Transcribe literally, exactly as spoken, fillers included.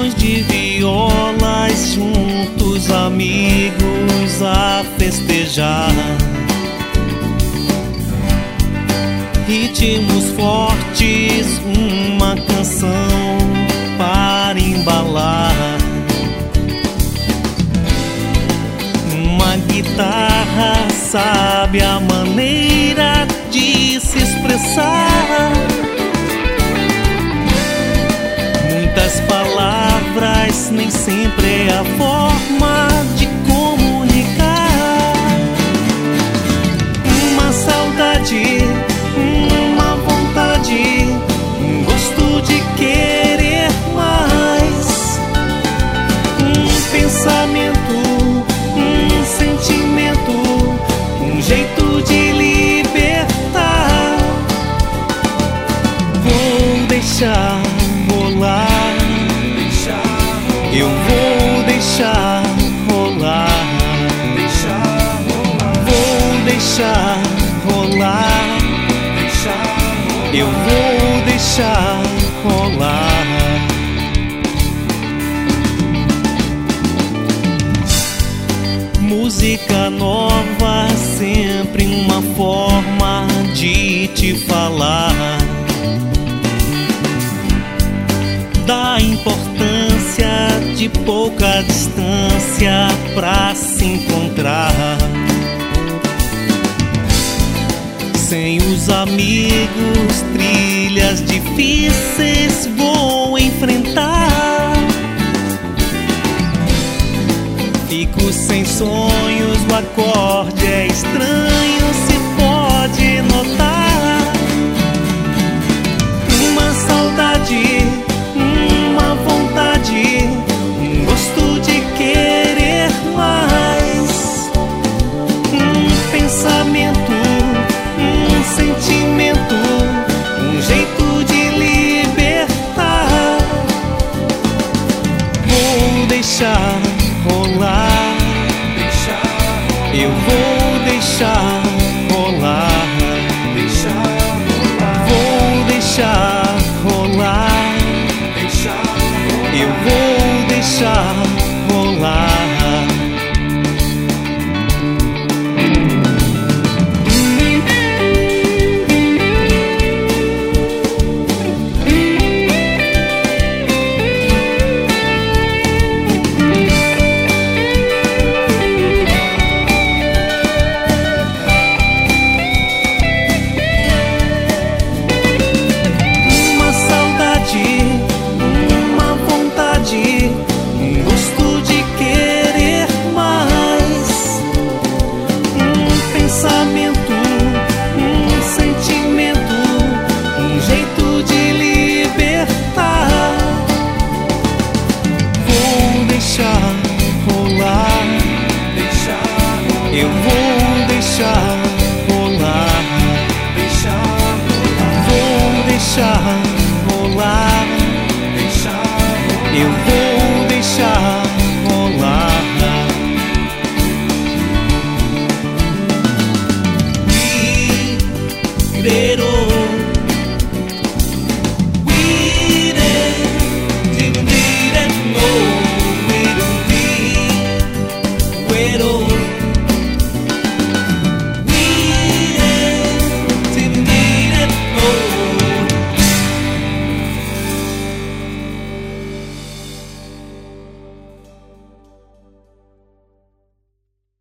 sons de violas, juntos amigos a festejar. Ritmos fortes, uma canção para embalar. Uma guitarra sabe a maneira de se expressar. Muitas palavras, nem sempre é a forma de comunicar. Uma saudade, uma vontade, um gosto de querer mais. Um pensamento, um sentimento, um jeito de libertar. Vou deixar rolar. Eu vou deixar rolar. Vou deixar rolar. Eu vou deixar rolar. Música nova, sempre uma forma de te falar. Da importância de pouca distância pra se encontrar. Sem os amigos, trilhas difíceis vou enfrentar. Fico sem sonhos, o acorde é estranho, se pode notar. Uma saudade, uma vontade, um gosto de querer mais. Um pensamento, um sentimento, um jeito de libertar. Vou deixar rolar. Eu vou deixar rolar. Vou deixar rolar. Eu vou deixar rolar. Um gosto de querer mais. Um pensamento, um sentimento, um jeito de libertar. Vou deixar rolar. Eu vou deixar rolar. Vou deixar rolar. Eu vou deixar rolar. Viver